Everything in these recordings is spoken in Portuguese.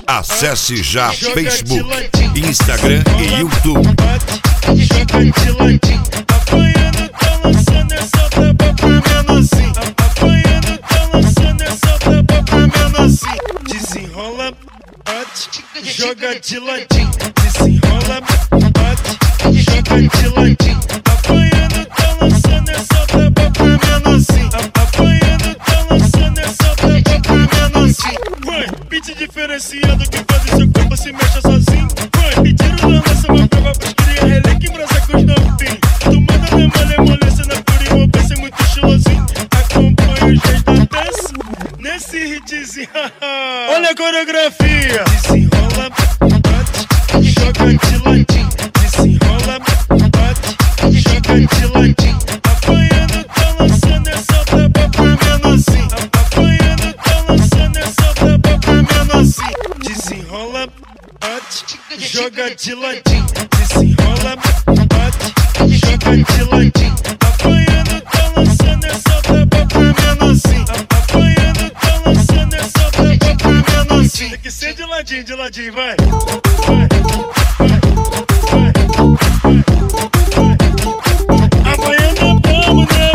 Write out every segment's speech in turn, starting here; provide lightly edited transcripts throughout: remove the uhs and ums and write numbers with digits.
Acesse já Facebook, Instagram e YouTube. Joga de ladinho, apanhando, tá lançando essa tapa pra menorzinho. Apanhando, tá lançando essa tapa pra menorzinho. Desenrola, bate, joga de ladinho. Desenrola, bate, joga de ladinho. Apanhando, tá lançando essa tapa pra menorzinho. Apanhando, tá lançando essa tapa pra menorzinho. Vai, beat diferenciado que faz o seu corpo se mexa sozinho. Vai, e tiro da nossa mão pra pros cria, relé que embrasa com os novinhos. Tu manda na malemolência, na pura envolvência, muito estilosinho. Acompanha os reis da dança nesse hitzinho. Olha a coreografia. Desenrola, bate, joga de ladinho. Desenrola, bate, joga de ladinho. Apanhando, tá lançando essa tapa pra menorzinho. Apanhando, tá lançando essa tapa pra menorzinho. Desenrola, bate, joga de ladinho. Desenrola, bate, joga de ladinho. Apanhando, tá lançando essa tapa pra menorzinho. Apanhando, tá lançando essa tapa pra menorzinho. Tem que ser de ladinho, vai. Vai, vai, vai, vai, vai. Apanhando como, né?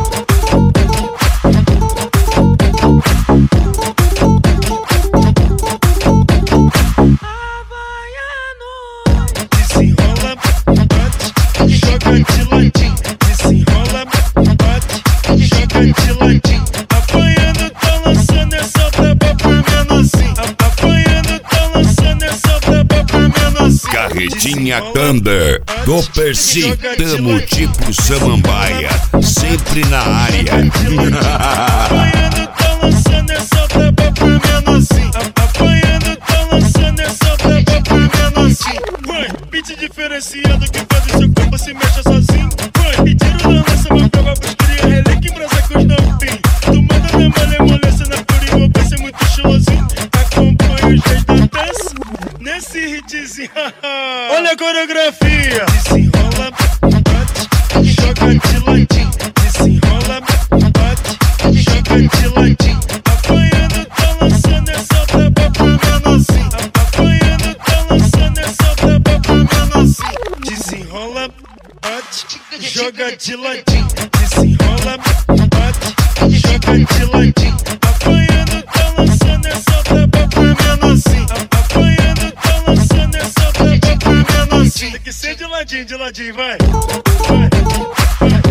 Desenrola, bate, joga de ladinho. Desenrola, bate, joga de ladinho. Apanhando, tá lançando essa tapa pra menorzinho. Apanhando, tá lançando essa tapa pra menorzinho. Carretinha Thunder, do Percy, tamo tipo Samambaia, sempre na área. Apanhando, tá lançando essa tapa pra menorzinho. Apanhando, tá lançando essa tapa pra menorzinho. Vai, beat diferenciado que faz o seu corpo se mexa sozinho. Vai, e tiro da nossa mão pra pros cria, relé que embrasa com os novinhos. Tu manda na malemolência, na pura envolvência, muito estilosinho. Acompanha os reis da dança nesse hitzinho. Olha a coreografia. Desenrola, bate, joga de ladinho. Desenrola, bate, joga de ladinho. Apanhando, tá lançando essa tapa pra menorzinho. Apanhando, tá lançando essa tapa pra menorzinho. Desenrola, bate, joga de ladinho. Desenrola, bate, joga de ladinho. Apanhando, tá lançando essa tapa pra menorzinho. Apanhando, tá lançando essa tapa pra menorzinho. Tem que ser de ladinho, vai. Vai, vai.